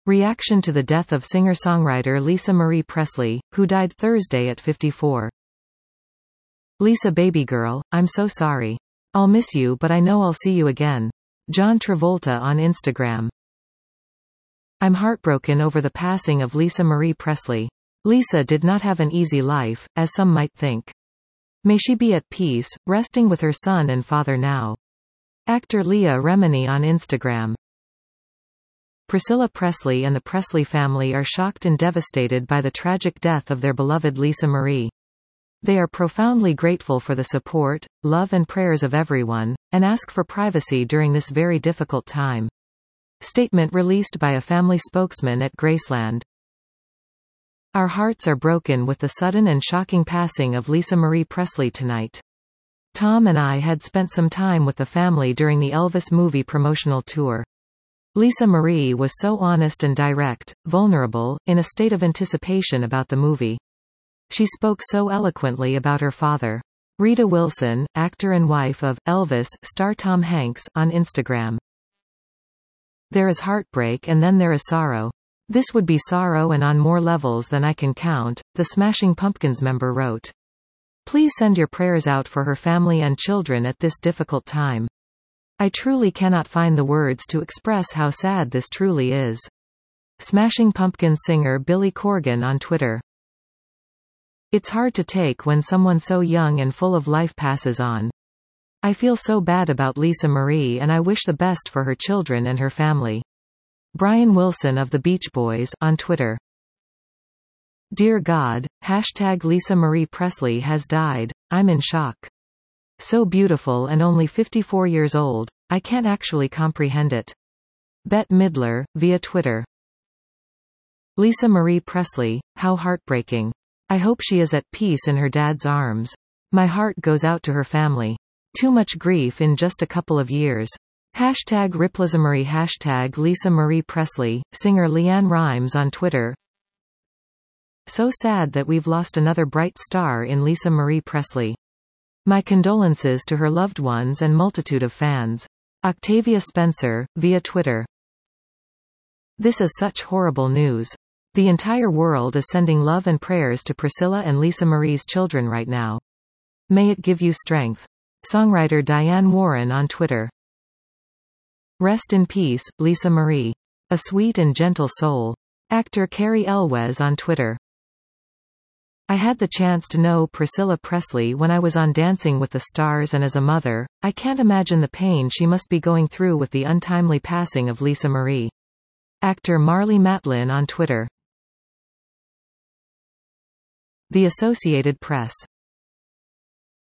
Reaction to the death of singer-songwriter Lisa Marie Presley, who died Thursday at 54. Lisa baby girl, I'm so sorry. I'll miss you but I know I'll see you again. John Travolta on Instagram. I'm heartbroken over the passing of Lisa Marie Presley. Lisa did not have an easy life, as some might think. May she be at peace, resting with her son and father now. Actor Leah Remini on Instagram. Priscilla Presley and the Presley family are shocked and devastated by the tragic death of their beloved Lisa Marie. They are profoundly grateful for the support, love and prayers of everyone, and ask for privacy during this very difficult time. Statement released by a family spokesman at Graceland. Our hearts are broken with the sudden and shocking passing of Lisa Marie Presley tonight. Tom and I had spent some time with the family during the Elvis movie promotional tour. Lisa Marie was so honest and direct, vulnerable, in a state of anticipation about the movie. She spoke so eloquently about her father. Rita Wilson, actor and wife of Elvis star Tom Hanks, on Instagram. There is heartbreak and then there is sorrow. This would be sorrow and on more levels than I can count, the Smashing Pumpkins member wrote. Please send your prayers out for her family and children at this difficult time. I truly cannot find the words to express how sad this truly is. Smashing Pumpkins singer Billy Corgan on Twitter. It's hard to take when someone so young and full of life passes on. I feel so bad about Lisa Marie and I wish the best for her children and her family. Brian Wilson of the Beach Boys, on Twitter. Dear God, #Lisa Marie Presley has died, I'm in shock. So beautiful and only 54 years old, I can't actually comprehend it. Bette Midler, via Twitter. Lisa Marie Presley, how heartbreaking. I hope she is at peace in her dad's arms. My heart goes out to her family. Too much grief in just a couple of years. #RiplesMarie Lisa Marie Presley, singer Leanne Rimes on Twitter. So sad that we've lost another bright star in Lisa Marie Presley. My condolences to her loved ones and multitude of fans. Octavia Spencer, via Twitter. This is such horrible news. The entire world is sending love and prayers to Priscilla and Lisa Marie's children right now. May it give you strength. Songwriter Diane Warren on Twitter. Rest in peace, Lisa Marie. A sweet and gentle soul. Actor Cary Elwes on Twitter. I had the chance to know Priscilla Presley when I was on Dancing with the Stars, and as a mother, I can't imagine the pain she must be going through with the untimely passing of Lisa Marie. Actor Marlee Matlin on Twitter. The Associated Press.